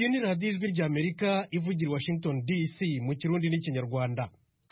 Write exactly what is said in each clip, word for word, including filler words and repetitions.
iyi ni radiyo ijwi ry'Amerika ivugira i Washington D C mu kirundi n'ikinyarwanda.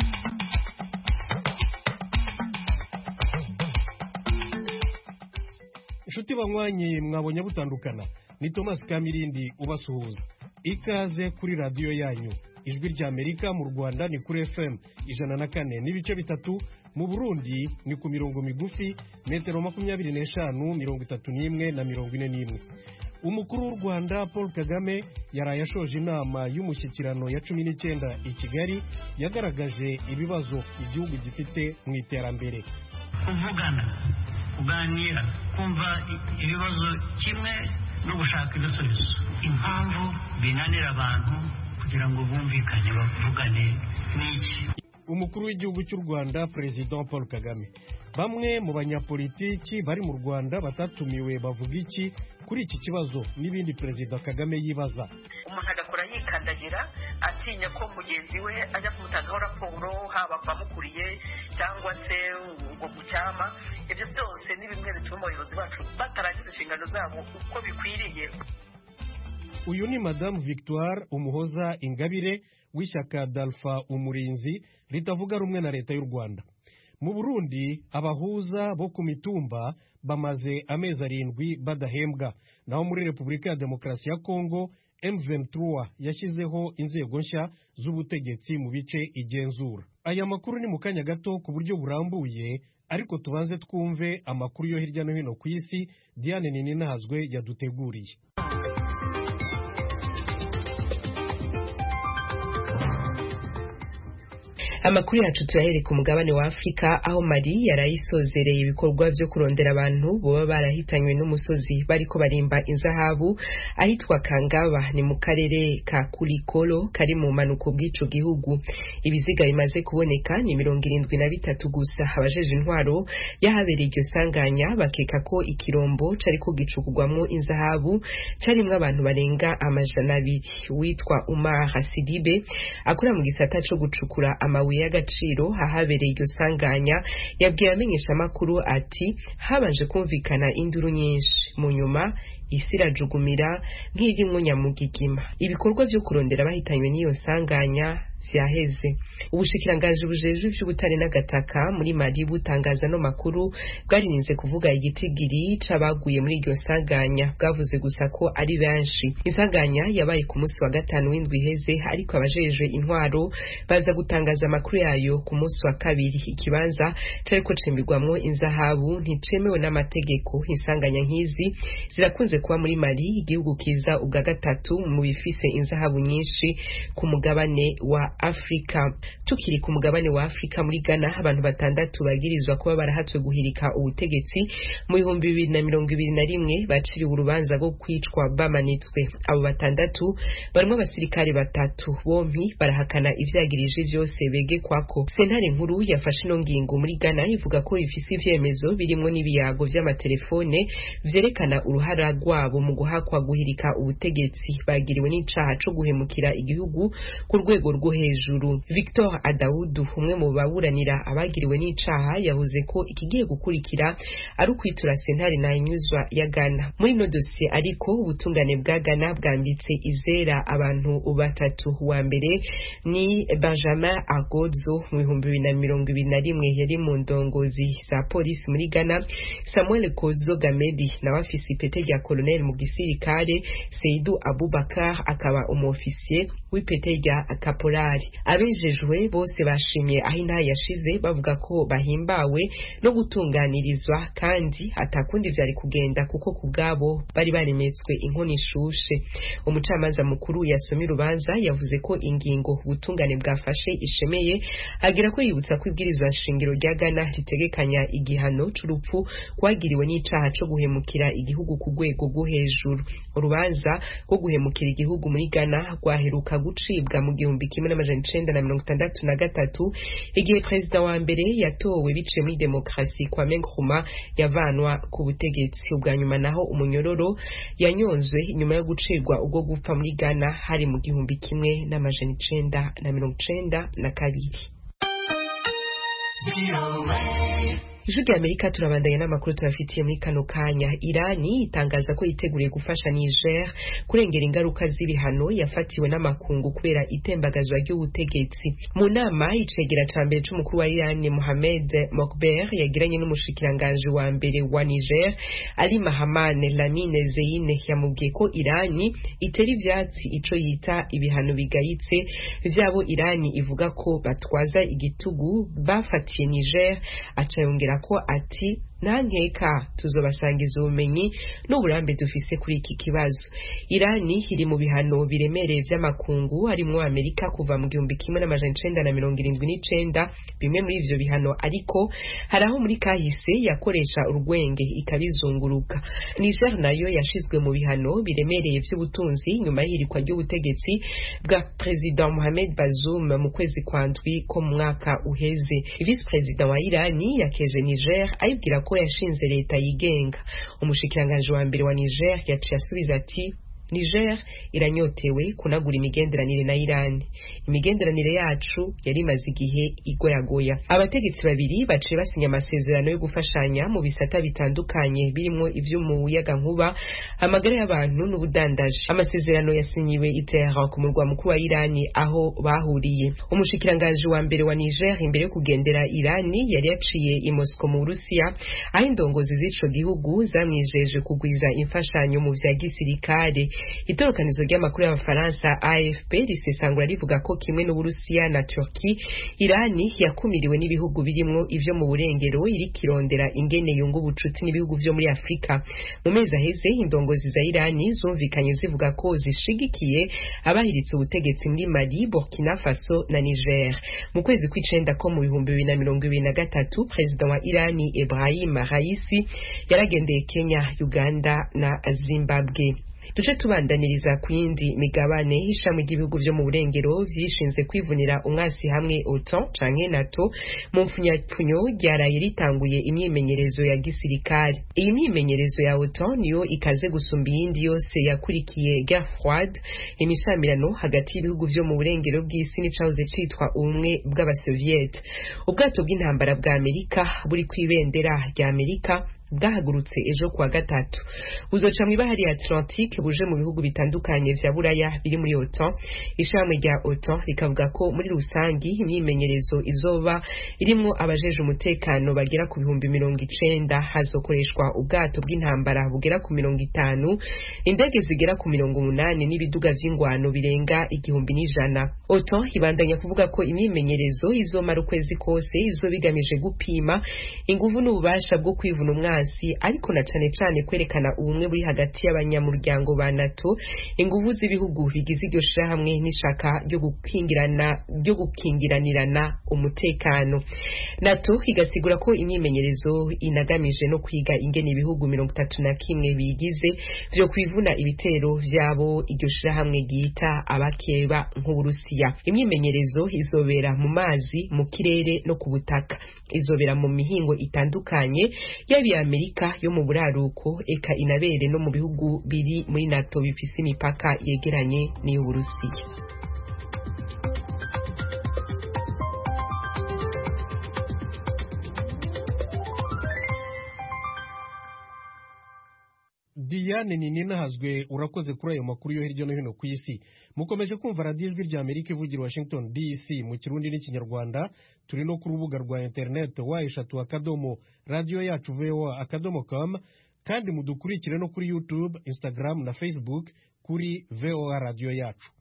Inshuti banywanyi mwabonye butandukana, ni Thomas Kamirindi ubasuhuza. Ikaze kuri radiyo yanyu ijwi ry'Amerika. Mu Rwanda ni kuri F M ijana na kane n'ibice bitatu, mu Burundi ni ku mirongo migufi metero makumyabiri n'eshanu mirongo itatu n'imwe na mirongo ine n'imwe. Umukuru w'u Rwanda Paul Kagame yaraye ashoje inama y'umushyikirano ya cumi n'icyenda i Kigali, yagaragaje ibibazo igihugu gifite mu iterambere. Kuvugana, kuganira, kumva ibibazo kimwe no gushaka ibisubizo. Impamvu binanira abantu kugira ngo bumvikane bavugane n'iki. Umukuru w'igihugu cy'u Rwanda President Paul Kagame. Bamwe mu banyapolitiki bari mu Rwanda batatumiwe bavuga iki kuri iki kibazo n'ibindi President Kagame yibaza. Umuntu agakora yikandagira atinya ko mugenzi we ajya kumutangaho raporo, haba bamukuriye cyangwa se ubwo gucyama. Ibyo byose ni bimwe bituma abayobozi bacu batarangiza inshingano zabo uko bikwiriye. Uyu ni Madame Victoire Umuhoza Ingabire w'ishyaka Dalfa Umurinzi ritavuga rumwe na leta y'u Rwanda. Mu Burundi abahuza bo ku mitumba bamaze amezi arindwi badahembwa, naho muri Repubulika ya Demokarasi ya Kongo M vingt-trois yashyizeho inzego nshya z'ubutegetsi mu bice igenzura. Aya makuru ni mu kanya gato ku buryo burambuye, ariko tubanze twumve amakuru yo hirya no hino ku isi Diane Nininahazwe yaduteguriye. Amakuru yacu tuyahere ku mugabane wa Afrika, aho Mali yarayisozereye ibikorwa byo kurondera abantu boba barahitanywe n'umusozi bariko barimba inzahabu ahitwa Kangaba, ni mu karere ka Kulikolo kari mu manuko bw'ico gihugu. Ibiziga bimaze kuboneka ni mirongo irindwi na bitatu gusa. Abajeje intwaro yahabereye iryo sanganya bakeka ko ikirombo cariko gicukugwamwo inzahabu carimwe abantu barenga amajana abiri. Witwa Umar Hasidibe akora mu gisata co gucukura amabuye y'agaciro hahabereye iryo sanganya yabwiye amenyesha makuru ati habanje kumvikana induru nyinshi, mu nyuma isi irajugumira nk'irimo nyamugigima. Ibikorwa byo kurondera bahitanywe n'iyo sanganya vyaheze. Ubushikirangaje bujejwe ivy'ubutare n'agataka muri Mali butangaza no makuru bwarinze kuvuga igitigiri c'abaguye muri iryo sanganya, bwavuze gusa ko ari benshi. Isanganya yabaye ku munsi wa gatanu w'indwi iheze, ariko abajejwe intwaro baza gutangaza amakuru yayo ku munsi wa kabiri. Ikibanza cariko cimbirwamwo inzahabu nticemewe n'amategeko. Insanganya nk'izi zirakunze kuba muri Mali, igihugu kiza ubwa gatatu mu bifise inzahabu nyinshi ku mugabane wa Afrika. Tukiri ku mugabane wa Afrika, muri Ghana abantu batandatu bagirizwa kuba barahatwe guhirika ubutegetsi mu bihumbi bibiri na mirongo ibiri na rimwe baciriwe urubanza rwo kwicwa bamanitswe. Abo batandatu barimo abasirikare batatu, bompi barahakana ivyagirije vyose begekwako. Sentare nkuru yafashe ino ngingo muri Ghana ivuga ko ifise ivyemezo birimo n'ibiyago vy'amatelefone vyerekana uruhara rwabo mu guhakwa guhirika ubutegetsi. Bagiriwe n'icaha co guhemukira igihugu ku rwego rwo hejuru. Victor Adaudu, umwe mu baburanira abagiriwe n'icaha, yavuze ko ikigiye gukurikira ari ukwitura sentare na inyuzwa ya Ghana. Muri no dossier ariko ubutungane bwa Ghana bwanditse izera abantu batatu. Wa mbere ni Benjamin Agodzo, mu bihumbi bibiri na mirongo ibiri na rimwe yari mu ndongozi za polisi muri Ghana. Samuel Kozo Gamedi na wafisi ipete rya colonel mu gisirikare. Seydou Abubakar akaba umofisiye w'ipete rya kaporari. Abejejwe bose bashimye aho intara yashize, bavuga ko bahimbawe no gutunganirizwa kandi atakundi vyari kugenda kuko kubgabo bari baremetswe inkoni ishushe. Umucamanza mukuru yasomye urubanza yavuze ko ingingo ubutungane bwafashe ishemeye, agira ko yibutsa ko ibwirizwa nshingiro rya Ghana ritegekanya igihano c'urupfu kwagiriwe n'icaha co guhemukira igihugu ku rwego rwo hejuru. Urubanza rwo guhemukira igihugu muri Ghana rwaheruka gucibwa mu gihumbi kimwe n'amajana icenda na mirongo itandatu na gatatu, igihe perezida wa mbere yatowe biciye muri demokrasi Kwame Nkrumah yavanwa ku butegetsi. Ubwa nyuma naho umunyororo yanyonzwe nyuma yo gucirwa ubwo gupfa muri Ghana hari mu gihumbi kimwe n'amajana icenda na mirongo icenda na kabiri. Ijwi rya Amerika turabandanya n'amakuru turafitiye muri kano kanya. Irani itangaza ko yiteguriye gufasha Niger kurengera ingaruka z'ibihano yafatiwe n'amakungu kubera itembagazwa ry'ubutegetsi. Mu nama icegera ca mbere c'umukuru wa Irani Mohamed Mokber yagiranye n'umushikiranganje wa mbere wa Niger Ali Mahamane Lamine Zeine yamubwiye ko Irani itera ivyatsi ico yita ibihano bigayitse vyabo Irani ivuga ko batwaza igitugu bafatiye Niger, aca yongera ko ati nankeka tuzobasangiza ubumenyi n'uburambe dufise kuri iki kibazo. Irani iri mu bihano biremereye vy'amakungu harimwo Amerika kuva mu gihumbi kimwe n'amajana icenda na mirongo irindwi n'icenda. Bimwe muri ivyo bihano ariko haraho muri kahise yakoresha urwenge ikabizunguruka. Niger nayo yashizwe mu bihano biremereye vy'ubutunzi nyuma y'irikwa ry'ubutegetsi bwa President Mohamed Bazoum mu kwezi kwa ndwi ko mu mwaka uheze. Vice President wa Irani yakeje Niger ayibwira ko yashinze leta yigenga. Umushikiranganje wa mbere wa Niger yaciye asubiza ati Niger iranyotewe kunagura imigenderanire na Irani. Imigenderanire yacu yari imaze igihe igoyagoya. Abategetsi babiri baciye basinya amasezerano yo gufashanya mu bisata bitandukanye birimo ivy'umuyaga nkuba, amagara y'abantu n'ubudandaji. Amasezerano yasinyiwe i Tehran ku murwa mukuru wa Irani aho bahuriye. Umushikiranganje wa mbere wa Niger imbere yo kugendera Irani yari yaciye i Moscow mu Burusiya aho indongozi z'ico gihugu zamwijeje kugwiza imfashanyo mu vya gisirikare. Itorokanizo ry'amakuru y'Abafaransa A F P risesangura rivuga ko kimwe n'Uburusiya na Turkey, Irani yakumiriwe n'ibihugu birimwo ivyo mu burengero iri kirondera ingene yunga ubucuti n'ibihugu vyo muri Afrika. Mu mezi aheze indongozi za Irani zumvikanye zivuga ko zishigikiye abahiritse ubutegetsi muri Mali, Burkina Faso na Niger. Mu kwezi kw'icenda ko mu bihumbi bibiri na mirongo ibiri na gatatu President wa Irani Ebrahim Raisi yaragendeye Kenya, Uganda na Zimbabwe. Duce tubandaniriza ku yindi migabane y'ishamwe ry'ibihugu vyo mu burengero vyishinze kwivunira umwasi hamwe OTAN canke NATO mu mfunyapfunyo ryaraye ritanguye imyimenyerezo ya gisirikare. Iyi myimenyerezo ya OTAN niyo ikaze gusumba iyindi yose yakurikiye guerre froide, imishamirano hagati y'ibihugu vyo mu burengero bw'isi n'icahoze citwa ubumwe bw'abasoviete. Ubwato bw'intambara bwa Amerika buri kwibendera rya Amerika bwahagurutse ejo kuwa gatatu buzoca mw'ibahari ya Atlantique buje mu bihugu bitandukanye vya Buraya biri muri OTAN. Ishamwe rya OTAN rikavuga ko muri rusangi imyimenyerezo izoba irimwo abajeje umutekano bagera ku bihumbi mirongo icenda, hazokoreshwa ubwato bw'intambara bugera ku mirongo itanu, indege zigera ku mirongo umunani n'ibiduga vy'ingwano birenga igihumbi n'ijana. OTAN ibandanya kuvuga ko imyimenyerezo izomara ukwezi kose izobigamije gupima inguvu n'ububasha bwo kwivuna umwanya, ariko na cane cane kwerekana ubumwe buri hagati y'abanyamuryango ba NATO, inguvu z'ibihugu bigize iryo shirahamwe n'ishaka ryo gukingirana ryo gukingiranirana umutekano. NATO igasigura ko imyimenyerezo inagamije no kwiga ingene ibihugu mirongo itatu na kimwe bigize vyo kwivuna ibitero vyabo iryo shirahamwe gita abakeba nk'Uburusiya. Imyimenyerezo izobera mu mazi, mu kirere no ku butaka. Izobera mu mihingo itandukanye yabi Amerika yo mu buraruko, eka inabere no mu bihugu biri muri NATO bifise imipaka yegeranye n'Uburusiya. Diane Ninahazwe urakoze kuri ayo makuru yo hirya no hino ku isi. Mukomeje kumva radio ijwi rya Amerika ivugira Washington D C mu Kirundi n'Ikinyarwanda. Turi no ku rubuga rwa internet wa eshatu akadomo radio yacu V O A akadomo com, kandi mudukurikire no kuri YouTube, Instagram na Facebook kuri V O A radio yacu.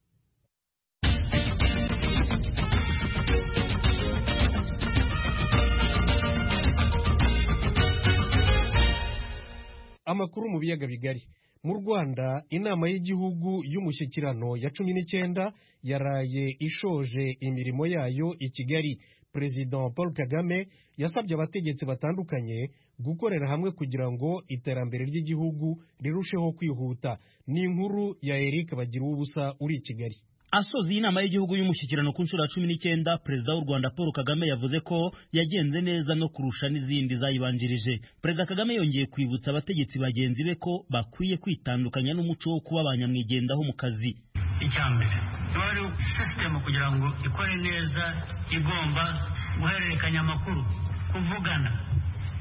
Amakuru mu biyaga bigari. Mu Rwanda inama y'igihugu y'umushyikirano ya cumi n'icyenda yaraye ishoje imirimo yayo i Kigali. President Paul Kagame yasabye abategetsi batandukanye gukorera hamwe kugira ngo iterambere ry'igihugu rirusheho kwihuta. Ni inkuru ya Eric Bagiruwubusa uri i Kigali. Asoza inama y'igihugu y'umushyikirano ku nshuro ya cumi n'icyenda, Perezida w'u Rwanda Paul Kagame yavuze ko yagenze neza no kurusha n'izindi zayibanjirije. Perezida Kagame yongeye kwibutsa abategetsi bagenzi be ko bakwiye kwitandukanya n'umuco wo kuba abanyamwigendaho mu kazi. Icyambere wari system kugira ngo ikore neza igomba guhererekanya amakuru, kuvugana,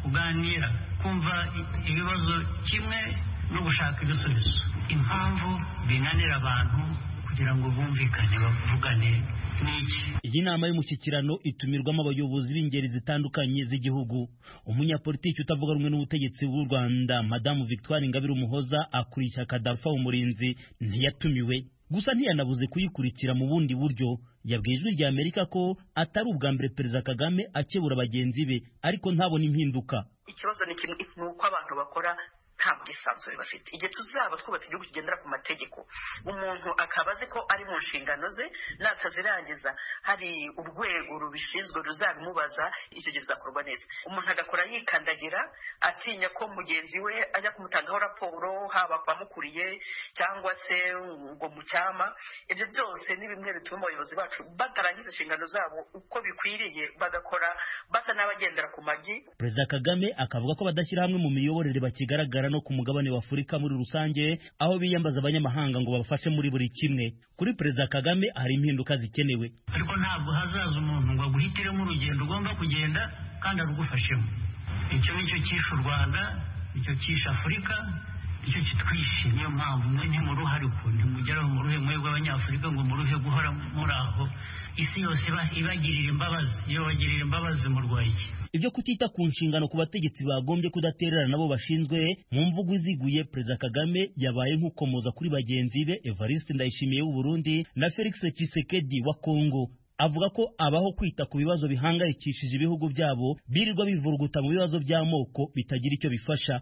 kuganira kumva ibibazo kimwe no gushaka ibisubizo. Impamvu binanira abantu kugira ngo bumvikane bavugane n'iki? Iyi nama y'umushyikirano itumirwamo abayobozi b'ingeri zitandukanye z'igihugu. Umunyapolitiki utavuga rumwe n'ubutegetsi bw'u Rwanda Madamu Victoire Ingabire Umuhoza akuriye ishyaka Dalpha Umurinzi ntiyatumiwe, gusa ntiyanabuze kuyikurikira mu bundi buryo. Yabwiye Ijwi rya Amerika ko atari ubwa mbere Perezida Kagame akebura bagenzi be ariko ntabona impinduka. Ikibazo ni kimwe, nuko abantu bakora nta bwisanzure bafite. Igihe tuzaba twubatse igihugu kigendera ku mategeko, umuntu akaba azi ko ari mu nshingano ze, natazirangiza hari urwego rubishinzwe ruzabimubaza, icyo gihe bizakorwa neza. Umuntu agakora yikandagira atinya ko mugenzi we ajya kumutangaho raporo, haba kwamukuriye cyangwa se ngo mu cyama. Ibyo byose ni bimwe bituma abayobozi bacu batarangiza inshingano zabo uko bikwiriye, bagakora basa n'abagendera ku magi. Perezida Kagame akavuga ko badashyira hamwe mu miyoborere bakigaragara no ku mugabane wa Afurika muri rusange, aho biyambaza abanyamahanga ngo babafashe muri buri kimwe. Kuri Perezida Kagame hari impinduka zikenewe, ariko ntabwo hazaza umuntu ngo aguhitiremo urugendo ugomba kugenda kandi arugufashemo. Icyo nicyo cyishe u Rwanda, icyo cyishe Afurika, icyo kitwishe. Niyo mpamvu mwe ntimuruhare ko ntimugeraho mu ruhe mwebwe abanyafurika ngo muruhe guhora muri aho. Isi yose ibagirira imbabazi, iyo bagirira imbabazi mu Rwanda. Ibyo kutita ku nshingano ku bategetsi bagombye kudatererana nabo bashinzwe, mu mvugo iziguye Perezida Kagame yabaye nk'ukomoza kuri bagenzi be Evariste Ndayishimiye w'u Burundi na Felix Tshisekedi wa Kongo. Avuga ko abaho kwita ku bibazo bihangayikishije ibihugu byabo birirwa bivuruguta mu bibazo by'amoko bitagira icyo bifasha.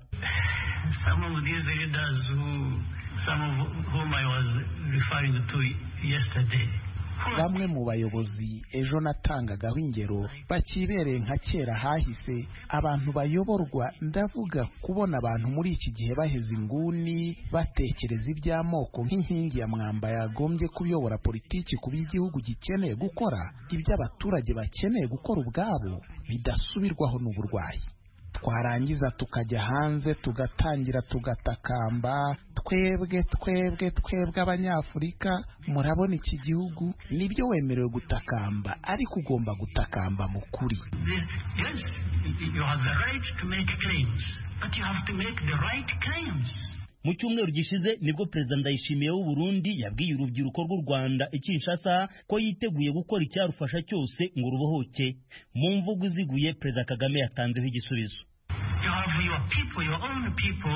Some of these leaders who, some of whom I was referring to yesterday, bamwe mu bayobozi ejo natangagaho ingero bakibereye nka kera hahise. Abantu bayoborwa, ndavuga kubona abantu muri iki gihe baheze inguni batekereza iby'amoko nk'inkingi ya mwamba yagombye kuyobora politiki ku by'igihugu gikeneye gukora. Ibyo abaturage bakeneye gukora ubwabo bidasubirwaho n'uburwayi. Twarangiza tukajya hanze tugatangira tugatakamba, twebwe twebwe twebwe abanyafurika, murabona iki gihugu. Nibyo wemerewe gutakamba, ariko ugomba gutakamba mu kuri. Yes, you have the right to make claims, but you have to make the right claims. Mu cyumweru gishize nibwo Perezida Ndayishimiye w'u Burundi yabwiye urubyiruko rw'u Rwanda i Kinshasa ko yiteguye gukora icyarufasha cyose ngo rubohoke. Mu mvugo iziguye Perezida Kagame yatanzeho igisubizo. You have your people, your own people,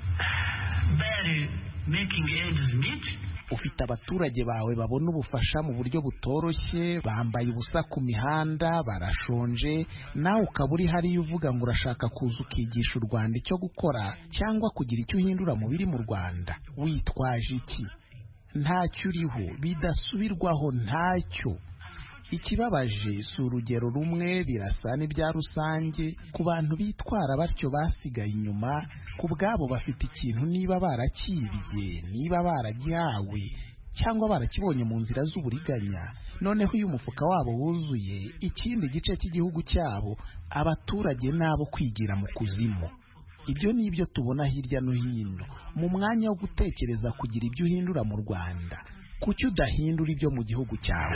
barely making ends meet. Ufite abaturage bawe babona ubufasha mu buryo butoroshye, bambaye ubusa ku mihanda, barashonje, nawe ukaba uri hariya uvuga ngo urashaka kuza ukigisha u Rwanda icyo gukora cyangwa kugira icyo uhindura mu biri mu Rwanda. Witwaje iki? Ntacyo uriho, bidasubirwaho ntacyo. Ikibabaje si urugero rumwe, birasa n'ibya rusange ku bantu bitwara batyo basigaye inyuma. Ku bwabo bafite ikintu, niba barakibiye, niba baragihawe cyangwa barakibonye mu nzira z'uburiganya, noneho uyu mufuka wabo wuzuye ikindi gice cy'igihugu cyabo, abaturage nabo kwigira mu kuzimu. Ibyo ni ibyo tubona hirya no hino. Mu mwanya wo gutekereza kugira ibyo uhindura mu Rwanda, kuki udahindura ibyo mu gihugu cyawe?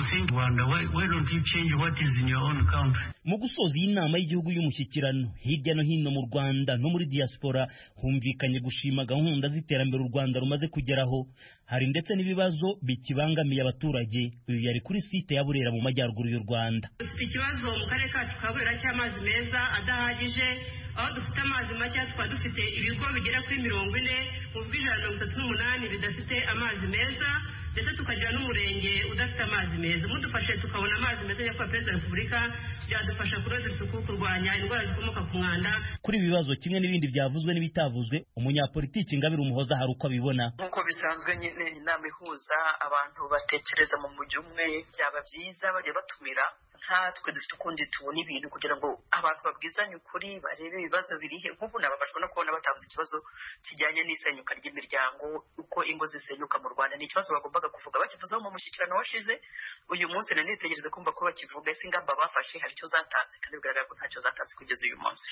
Mu gusoza iyi nama y'igihugu y'umushyikirano hirya no hino mu Rwanda no muri diaspora, humvikanye gushima gahunda z'iterambere u Rwanda rumaze kugeraho. Hari ndetse n'ibibazo bikibangamiye abaturage. Uyu yari kuri site ya Burera mu majyaruguru y'u Rwanda. Dufite ikibazo mu karere kacu ka Burera cy'amazi meza adahagije, aho dufite amazi make, tukaba dufite ibigo bigera kuri mirongo ine mu bw'ijana mirongo itatu n'umunani bidafite amazi meza, ndetse tukagira n'umurenge udafite amazi meza. Mudufashe tukabona amazi meza ya Perezida wa Repubulika, byadufasha kunoza isuku, kurwanya indwara zikomoka ku mwanda. Kuri ibi bibazo kimwe n'ibindi byavuzwe n'ibitavuzwe, umunyapolitiki Ingabire Umuhoza hari uko abibona. Nk'uko bisanzwe nyine inama ihuza abantu batekereza mu mujyi umwe, byaba byiza bajya batumira nkatwe dufite ukundi tubona ibintu kugira ngo abantu babwizanye ukuri, barebe ibibazo birihe. Nk'ubu nababajwe no kubona batavuze ikibazo kijyanye n'isenyuka ry'imiryango, uko ingo zisenyuka mu Rwanda. Ni ikibazo bagombaga kuvuga, bakivuzeho mu mushyikirano washize. Uyu munsi nanitegereze kumva ko bakivuga, ese ingamba bafashe hari icyo zatanze, kandi bigaragara ko ntacyo zatanze kugeza uyu munsi.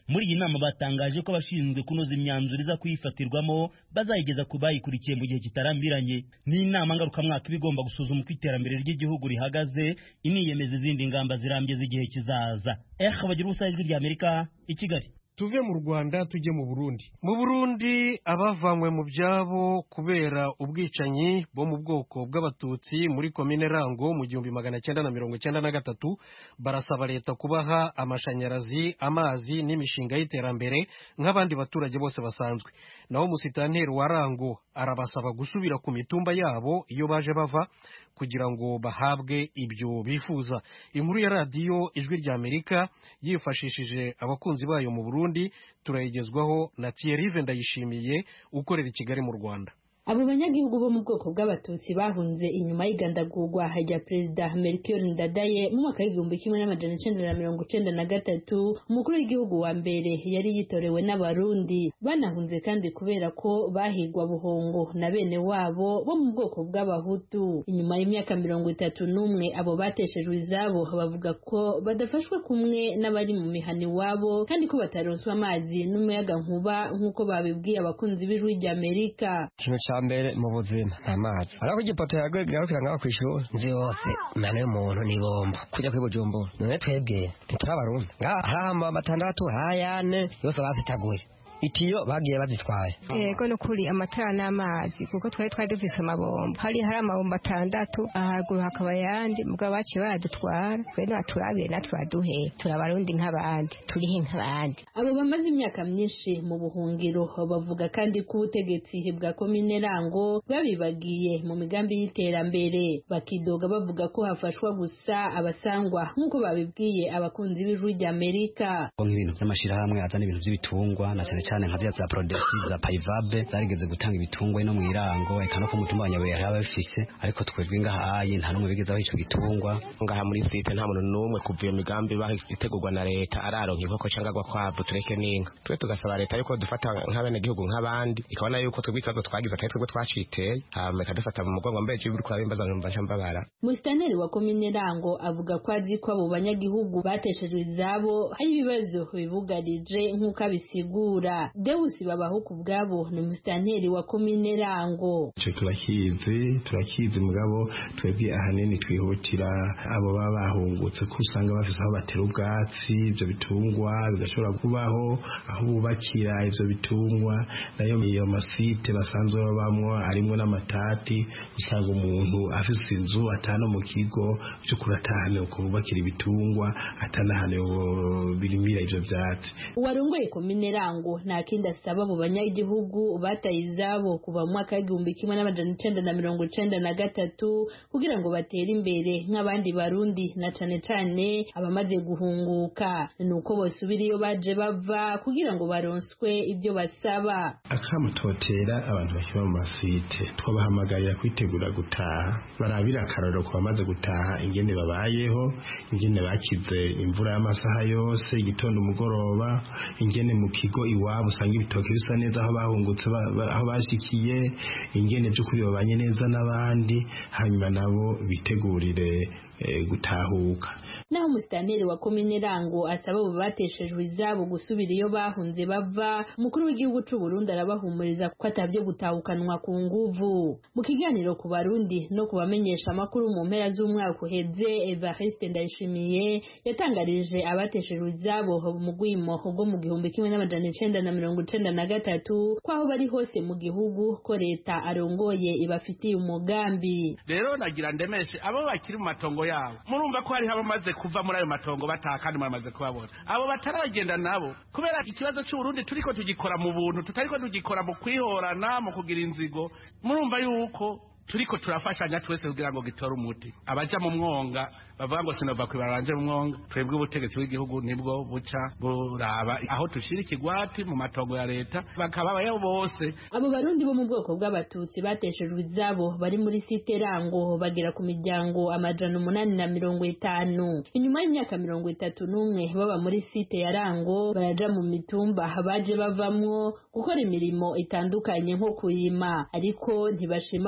muri iyi nama batangaje ko abashinzwe kunoza imyanzuro iza kuyifatirwamo bazayigeza ku bayikurikiye mu gihe kitarambiranye. Ni inama ngarukamwaka iba igomba gusuzuma uko iterambere ry'igihugu rihagaze, iniyemeza izindi ngamba zirambye z'igihe kizaza. Eh bagira ubusa ijwi rya Amerika i Kigali. Tuve mu Rwanda tujye mu Burundi. Mu Burundi abavanywe mu byabo kubera ubwicanyi bo mu bwoko bw'abatutsi muri komine Rango mu gihumbi magana cyenda na mirongo cyenda na gatatu barasaba leta kubaha amashanyarazi, amazi n'imishinga y'iterambere nk'abandi baturage bose basanzwe. Naho musitanteri wa Rango arabasaba gusubira ku mitumba yabo iyo baje bava kugira ngo bahabwe ibyo bifuza. Inkuru ya radiyo Ijwi rya Amerika yifashishije abakunzi bayo mu Burundi turayigezwaho na Thierry Vendayishimiye ukorera i Kigali mu Rwanda. Abo banyagihugu bo mu bwoko bw'abatutsi bahunze inyuma y'igandagurwa rya Perezida Melchior Ndadaye mu mwaka w'igihumbi kimwe n'amajana icenda na mirongo icenda na gatatu, umukuru w'igihugu wa mbere yari yitorewe n'abarundi. Banahunze kandi kubera ko bahigwa buhongo na bene wabo bo mu bwoko bw'abahutu. Inyuma y'imyaka mirongo itatu n'umwe abo bateshejwe izabo bavuga ko badafashwe kumwe n'abari mu mihani wabo kandi ko bataronswa amazi n'umuyaga nkuba nk'uko babibwiye abakunzi b'Ijwi rya Amerika. mbere mu buzima nta mazi ariko igipoto yagarukira ngaho kw'ishuri nzi hose mwana y'umuntu ni bombo kujya kuri Bujumbura none twebwe ntiturabarundi ngaha hamba batandatu hayane yose basitaguye itiyo bagiye bazitwaye. Yego no kuri amatara n'amazi kuko twari twari dufise amabombo hari hari amabombo atandatu ahaguru hakaba yandi mugabo baciye baradutwara twe naturabiye natwaduhe turabarundi nk'abandi turihe nk'abandi. Abo bamaze imyaka myinshi mu buhungiro bavuga kandi ko ubutegetsi bwa komine Rango bwabibagiye mu migambi y'iterambere, bakidoga bavuga ko hafashwa gusa abasangwa nk'uko babibwiye abakunzi b'Ijwi rya Amerika. Nk'ibintu by'amashirahamwe azana ibintu by'ibitungwa na cyane nka za Prodesi za Paivabe zarigeze gutanga ibitungwa no mwirango eka no ku mutumba wa Nyabuye yaba bifise, ariko twebwe ngahaye nta numwe bigeze aho ico gitungwa. Ngaha muri site nta muntu numwe kuvuye migambi bahitegurwa na leta araronka inkoko cyangwa kwavu tureke ninga. Twe tugasaba leta yuko dufata nk'abene gihugu nk'abandi ikabona yuko twebwe ikibazo twagize atari twebwe twaciteye hama ikadufata mu mugongo mbe cyo biriko babimbaza ngumva ncambabara. Musitanteri wa komine Rango avuga ko azi ko abo banyagihugu bateshejwe izabo hari ibibazo bibugarije nk'uko abisigura. Deusi babaho ku bwabo ni musitanteri wa komine Rango. Cyo turakizi turakizi mugabo twebwe ahanini twihutira abo baba bahungutse ko usanga bafise aho batera ubwatsi ibyo bitungwa bigashobora kubaho aho bubakira ibyo bitungwa nayo iyo masite basanzwe babamwo harimo n'amatati usanga umuntu afise inzu atano mu kigo cyo kuratahane uko bubakira ibitungwa atanahane birimira ibyo byatsi. Uwarongoye komine Rango nta kindi asaba abo banyagihugu bataye izabo kuva mu mwaka w'igihumbi kimwe n'amajana icenda na mirongo icenda na gatatu kugira ngo batere imbere nk'abandi barundi na cane cane abamaze guhunguka, nuko bosubira iyo baje bava kugira ngo baronswe ibyo basaba. Akamutotera abantu bashyira mu masite twabahamagarira kwitegura gutaha, barabira akarorero ku bamaze gutaha ingene babayeho, ingene bakize imvura y'amasaha yose igitondo umugoroba, ingene mu kigo iwabo usanga ibitoke bisa neza aho bahungutse aho bashikiye, ingene by'ukuri babanye neza n'abandi hanyuma nabo bitegurire e, gutahuka. Naho musitanteri wa komine Rango asaba abo bateshejwe izabo gusubira iyo bahunze bava, umukuru w'igihugu c'u Burundi arabahumuriza ko atavyo gutahukanwa ku nguvu. Mu kiganiro ku barundi no kubamenyesha amakuru mu mpera z'umwaka uheze, Evariste Ndayishimiye yatangarije abateshejwe izabo mu gwimo bwo mu gihumbi kimwe n'amajana icenda na mirongo icenda na gatatu ko aho bari hose mu gihugu ko leta arongoye ibafitiye umugambi. Rero nagira ndemeshe abo bakiri mu matongo yabo, murumva ko hari abamaze kuva muri ayo matongo bataha kandi mwamaze kubabona. Abo bataragenda nabo kubera ikibazo cy'u Burundi turiko tugikora mu buntu tutariko tugikora mu kwihorana mu kugira inzigo, murumva yuko turiko turafashanya twese kugira ngo gitore umuti. Abaja mu mwonga bavuga ngo sinova kwibaranje mu mwonga, twebwe ubutegetsi bw'igihugu nibwo buca buraba aho tushira ikigwati mu matongo ya leta bakaba bayo bose. Abo barundi bo mu bwoko bw'abatutsi bateshejwe izabo bari muri site Rango bagera ku miryango amajana umunani na mirongo itanu. Inyuma y'imyaka mirongo itatu n'umwe baba muri site ya Rango baraja mu mitumba baje bavamwo gukora imirimo itandukanye nko kuyima, ariko ntibashima kuguma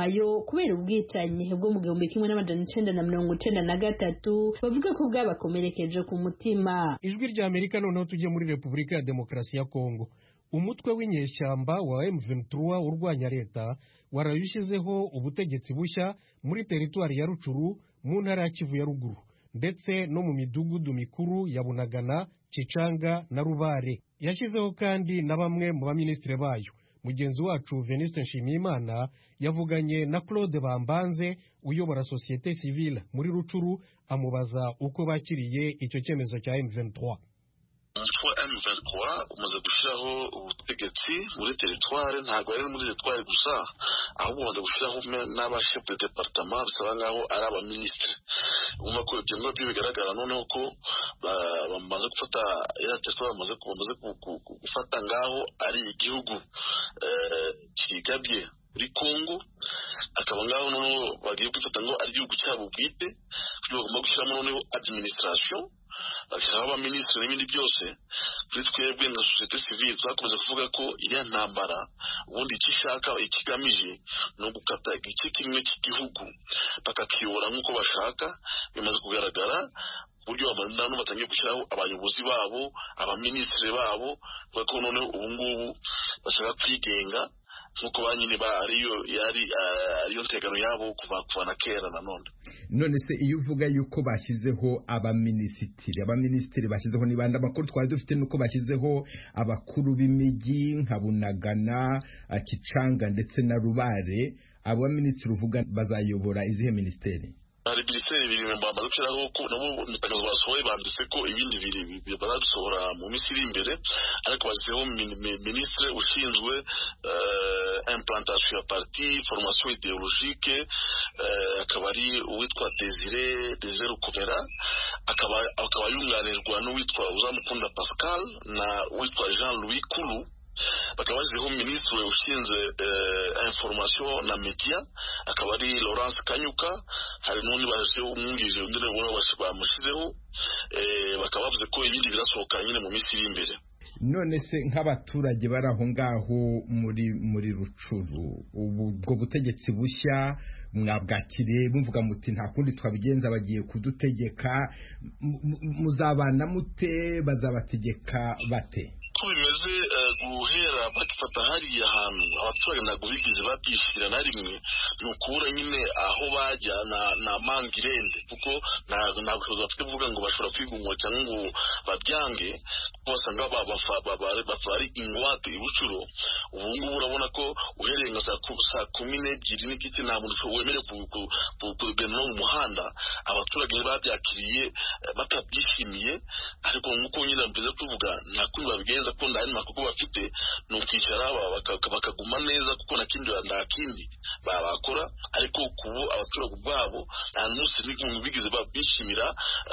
yo kubera ubwicanyi bwo mu gihumbi kimwe n'amajana icenda na mirongo icenda na gatatu bavuga ko bwabakomerekeje ku mutima. Ijwi rya Amerika noneho tujye muri Repubulika ya Demokarasi ya Kongo. Umutwe w'inyeshyamba wa M vingt-trois urwanya leta warabishyizeho ubutegetsi bushya muri teritwari ya Rucuru mu ntara ya Kivu ya ruguru ndetse no mu midugudu mikuru ya Bunagana, Cicanga na Rubare. Yashyizeho kandi na bamwe mu baminisitiri bayo. Mugenzi wacu Venuste Nshimiyimana yavuganye na Claude Bambanze uyobora societe civile muri Rucuru amubaza uko bakiriye icyo cyemezo cya M vingt-trois. Umutwe M vingt-trois umaze gushyiraho ubutegetsi muri teritware, ntabwo ari muri teritware gusa ahubwo umaze gushyiraho n'abashef de departement bisaba ngaho ari abaminisitiri. Ubona ko ibyo ngibyo bigaragara noneho ko bamaze gufata ya teritware bamaze gufata ngaho ari igihugu kigabye muri Kongo, akaba ngaho noneho bagiye kwifata ngo ari igihugu cyabo bwite, kuko bagomba gushyiramo noneho administration, bagashyiraho abaminisitiri n'ibindi byose. Kuri twebwe nka societe civile twakomeje kuvuga ko iriya ntambara ubundi icyo ishaka ikigamije ni ugukata igice kimwe cy'igihugu bakakiyobora nk'uko bashaka. Bimaze kugaragara uburyo abantu batangiye gushyiraho abayobozi babo, abaminisitiri babo, kuko noneho ubu ngubu bashaka kwigenga nk'uko banyine ba ariyo yari ariyo ntegano yabo kuva kuva na kera. Nanone none se iyo uvuga yuko bashyizeho abaminisitiri abaminisitiri bashyizeho ni banda makuru twari dufite nuko bashyizeho abakuru b'imijyi nka Bunagana, Kicanga ndetse na Rubare. Abo baminisitiri uvuga bazayobora izihe ministeri? hari biliseri biri bamaze gushyiraho ko nabo mitangazo basohoye banditse ko ibindi biri baradusohora mu minsi iri imbere, ariko bashyizeho ministre ushinzwe implantation ya parti, formation idéologique, akaba ari uwitwa Desire Desire Rukomera, akaba akaba yunganirwa n'uwitwa Uzamukunda Pascal na uwitwa Jean Louis Kulu. Bakaba bashyizeho minisitiri ushinzwe information na media, akaba ari Laurence Kanyuka. Hari n'undi bashyizeho umwungirije undi nawe bamushyizeho, bakaba bavuze ko ibindi birasohoka nyine mu minsi iri imbere. None se nk'abaturage bari aho ngaho muri muri Rucuru, ubwo butegetsi bushya mwabwakiriye bumvuga muti nta kundi twabigenza bagiye kudutegeka, muzabana mute, bazabategeka bate? Ko bimeze guhera bakifata hariya hantu abaturage ntabwo bigeze babyishyira na rimwe, ni ukubura nyine aho bajya na mangirende, kuko ntabwo bafite kuvuga ngo bashobora kwigumwa cyangwa ngo babyange, kuko basanga bafari ingwate ibucuro. Ubu ngubu urabona ko uhereye nka saa kumi n'ebyiri n'igice nta muntu wemerewe kugenda no mu muhanda. Abaturage babyakiriye batabyishimiye, ariko nk'uko nyine mbize kuvuga nta kundi babigenza ko ndani makoko bafite no kwicara bakaguma neza, kuko nakindi nda kindi babakora. Ariko kubo abaturage bwabo nta munsi n'umuntu bigeze babishimira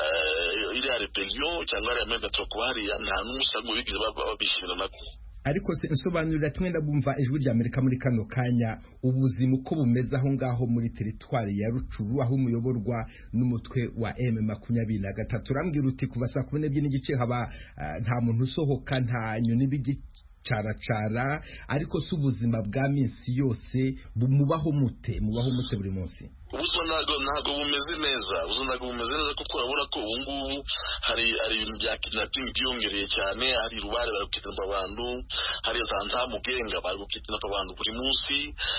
iri ya rebellion cyangwa ari amenda twakubari nta n'umusango bigeze babishimira nako. Ariko se nsobanurira twenda bumva ijwi rya Amerika muri kano kanya ubuzima uko bumeze aho ngaho muri teritwari ya Rucuru, aho umuyoborwa n'umutwe wa M makumyabiri na gatatu. Urambwira uti kuva saa kumi n'ebyiri n'igice haba nta muntu usohoka, nta nyoni bigicaracara, ariko si ubuzima bwa minsi yose mubaho mute mubaho mute buri munsi? Ubuzima ntabwo ntabwo bumeze neza, ubuzima ntabwo bumeze neza kuko urabona ko ubu ngubu hari hari ibintu bya kidnapping byongereye cyane. Hari Rubare bari gukidnapa abantu, hari za Nzamugenga bari gukidnapa abantu buri munsi,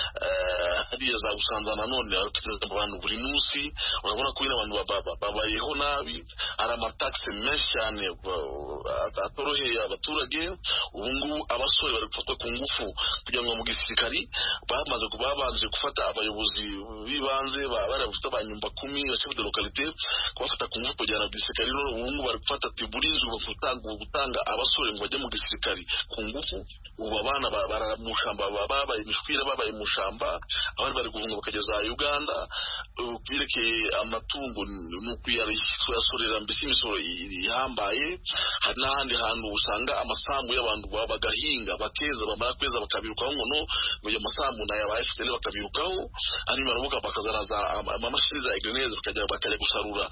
hari za Busanza nanone bari gukidnapa abantu buri munsi. Urabona ko nyine abantu babayeho nabi, hari amataxe menshi cyane atoroheye abaturage. Ubu ngubu abasore bari gufatwa ku ngufu kugira ngo mu gisirikari bamaze babanje gufata abayobozi bibanze bari bafite abanyumba kumi ya chef de localité kubafata ku ngufu kujyana mu gisirikari. None ubu ngubu bari gufata tiburinzi bafutanga gutanga abasore ngo bajye mu gisirikari ku ngufu. Ubu abana bara mu shamba babaye imishwira babaye mu shamba, abandi bari guhunga bakageza Uganda. Birekeye amatungo n'ukwiyasorera mbese imisoro ihambaye. Hari n'ahandi hantu usanga amasambu y'abantu bagahinga bakeza, bamara kweza bakabirukaho ngo no ngo amasambu nayo aba F C L bakabirukaho, ari baravuga bakazaraza amamashini za egreneze bakajya bakajya gusarura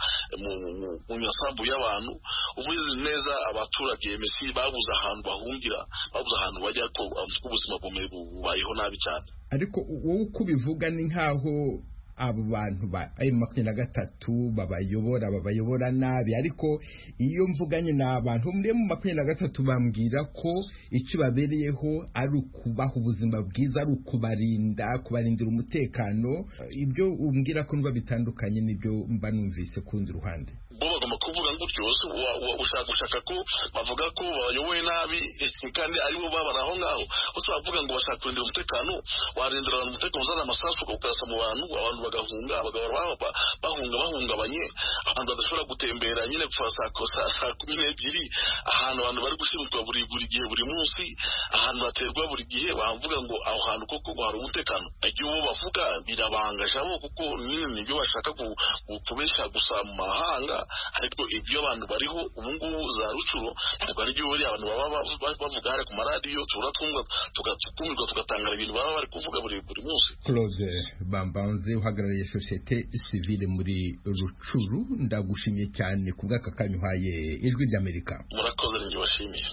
mu masambu y'abantu. Ubuzi neza abaturage mesi babuza ahantu bahungira, babuza ahantu bajya ko ubuzima bubayeho nabi cyane. ariko wowe uko ubivuga ni nkaho abo bantu ba M makumyabiri na gatatu babayobora babayobora nabi, ariko iyo mvuganye n'abantu muri M makumyabiri na gatatu bambwira ko icyo babereyeho ari ukubaha ubuzima bwiza, ari ukubarinda kubarindira umutekano. Ibyo umbwira ko niba bitandukanye n'ibyo mba numvise ku rundi ruhande. bo bagomba kuvuga gutyo ushaka gushaka ko bavuga ko bayoboye nabi kandi aribo babara aho ngaho bose bavuga ngo bashaka kurindira umutekano, warindira umutekano uzana amasasu ukarasa mu bantu, abantu bagahunga bagahora bahunga bahungabanye, abantu badashobora gutembera nyine kuva saa kumi n'ebyiri, ahantu abantu bari gushimirwa buri buri gihe buri munsi, ahantu haterwa buri gihe, bavuga ngo aho hantu koko hari umutekano. Ibyo bo bavuga birabangaje abo kuko nyine nibyo bashaka kubesha gusa mu mahanga, ariko ibyo abantu bariho umungubu za Rucuro ntabwo ari byo buri abantu baba bavuga hari ku maradiyo turatwumva tugakumirwa tugatangara ibintu baba bari kuvuga buri buri munsi. Claude Bambanze uhagarariye societe civile muri Rucuru, ndagushimiye cyane ku bw'aka kanya uhaye Ijwi ry'Amerika. Murakoze, njye bashimiye.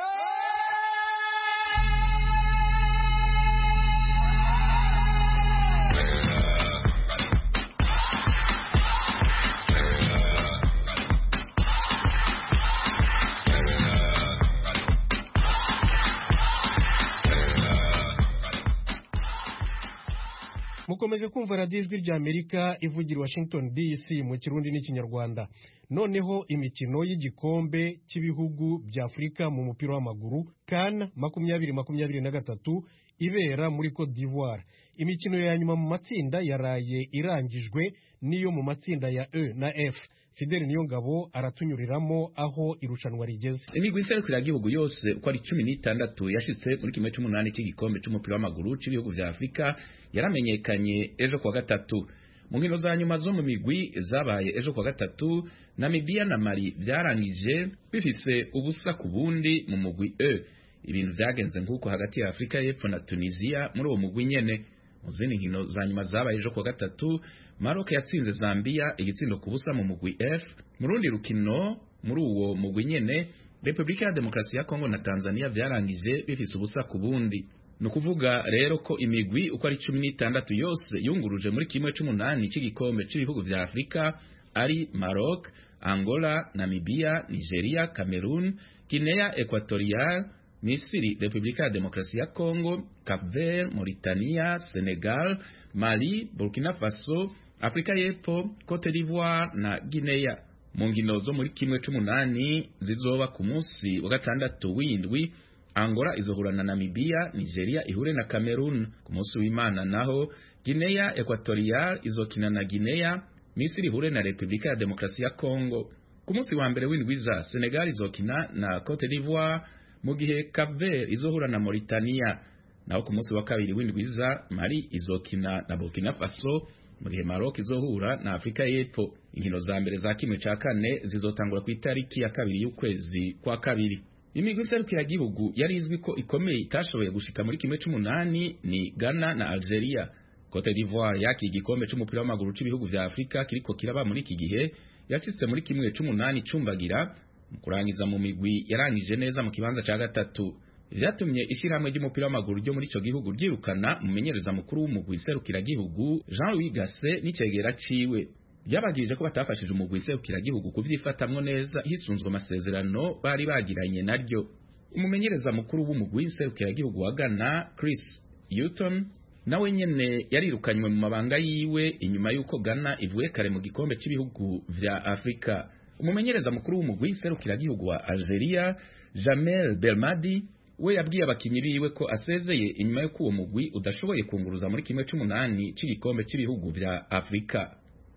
mukomeje kumva radiyo Ijwi ry'Amerika ivugira Washington D C mu Kirundi n'Ikinyarwanda. Noneho imikino y'igikombe cy'ibihugu bya Afurika mu mupira w'amaguru CAN makumyabiri makumyabiri na gatatu ibera muri Cote d'Ivoire. Imikino ya nyuma mu matsinda yaraye irangijwe niyo mu matsinda ya E na F. Fidel Niyongabo aratunyuriramo aho irushanwa rigeze. Imigwi iserukira igihugu yose uko ari cumi n'itandatu yashitse muri kimwe cy'umunani cy'igikombe cy'umupira w'amaguru cy'ibihugu vya Afurika yaramenyekanye ejo kwa gatatu. Mu nkino za nyuma zo mu migwi zabaye ejo kwa gatatu, Namibia na Mali byarangije bifise ubusa ku bundi mu mugwi E. Ibintu vyagenze nk'uko hagati ya Afrika y'Epfo na Tunisia muri uwo mugwi nyene. Mu zindi nkino za nyuma zabaye ejo kwa gatatu, Maroc yatsinze Zambia igitsindo ku busa mu mugwi F. Mu rundi rukino muri uwo mugwi nyene, Republika ya Demokarasi ya Kongo na Tanzania vyarangije bifise ubusa ku bundi. Nukuvuga rero ko imigwi uko ari cumi n'itandatu yose yunguruje muri kimwe cy'umunani cy'igikombe cy'ibihugu vya Afrika ari Maroc, Angola, Namibia, Nigeria, Cameroon, Guinea Equatorial, Misiri, Republika ya Demokarasi ya Kongo, Cap Vert, Mauritania, Senegal, Mali, Burkina Faso, Afrika y'Epfo, Cote d'Ivoire na Guinea. Mu nkino zo muri kimwe cy'umunani zizoba ku munsi wa gatandatu w'indwi, Angola izohura na Namibia, Nigeria ihure na Cameroon. Ku munsi w'Imana naho Guinea Equatorial izokina na Guinea, Misiri ihure na Republika ya Demokarasi ya Kongo. Ku munsi wa mbere w'indwi za Senegal izokina na Cote d'Ivoire, mu gihe Cap Vert izohura na Mauritania. Naho ku munsi wa kabiri w'indwi za Mali izokina na Burkina Faso, mu gihe Maroc izohura na Afrika y'Epfo. Inkino za mbere za kimwe ca kane zizotangura ku itariki ya kabiri y'ukwezi kwa kabiri. Imigwi iserukira igihugu yari izwi ko ikomeye itashoboye gushika muri kimwe cy'umunani ni Ghana na Algeria. Cote d'Ivoire yaki igikombe cy'umupira w'amaguru cy'ibihugu vya Afrika kiriko kiraba muri iki gihe yacitse muri kimwe cy'umunani cumbagira mu kurangiza mu migwi yarangije neza mu kibanza ca gatatu. Vyatumye ishyirahamwe ry'umupira w'amaguru ryo muri ico gihugu ryirukana umumenyereza mukuru w'umugwi iserukira igihugu Jean-Louis Gasset n'icegera ciwe. Byabagirije ko batafashije umugwi iserukira igihugu kuvyifatamwo neza hisunzwe amasezerano bari bagiranye naryo. Umumenyereza mukuru w'umugwi iserukira igihugu wa Ghana, Chris Hutton, nawe nyene yarirukanywe mu mabanga yiwe inyuma yuko Ghana ivuye kare mu gikombe cy'ibihugu vya Afrika. Umumenyereza mukuru w'umugwi iserukira igihugu wa Algeria, Jamel Belmadi, we yabwiye abakinyi biwe ko asezeye inyuma yo kuwo mugwi udashoboye kunguruza muri kimwe cy'umunani cy'igikombe cy'ibihugu vya Afrika.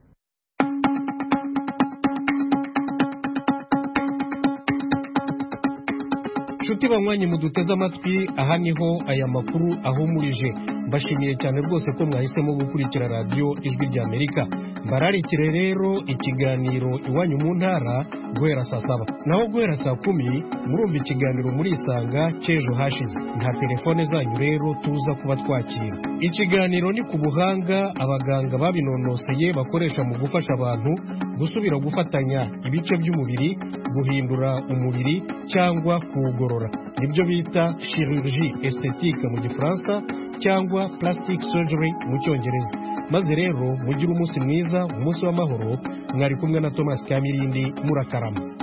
Nshuti banywanyi muduteze amatwi, aha niho aya makuru ahumurije. Mbashimiye cyane rwose ko mwahisemo gukurikira radiyo Ijwi ry'Amerika. Mbararikire rero ikiganiro Iwanyu mu Ntara guhera saa saba, naho guhera saa kumi murumva ikiganiro muri Isanga cy'ejo hashize. Nta telefone zanyu rero tuza kuba twakira. Ikiganiro ni ku buhanga abaganga babinonoseye bakoresha mu gufasha abantu gusubira gufatanya ibice by'umubiri, guhindura umubiri cyangwa kuwugorora. Nibyo bita chirurgie esthétique mu Gifaransa, cyangwa plastic surgery mu cyongereza. Maze rero mugire umunsi mwiza, umunsi w'amahoro. Mwari kumwe na Thomas Kamirindi, murakarama.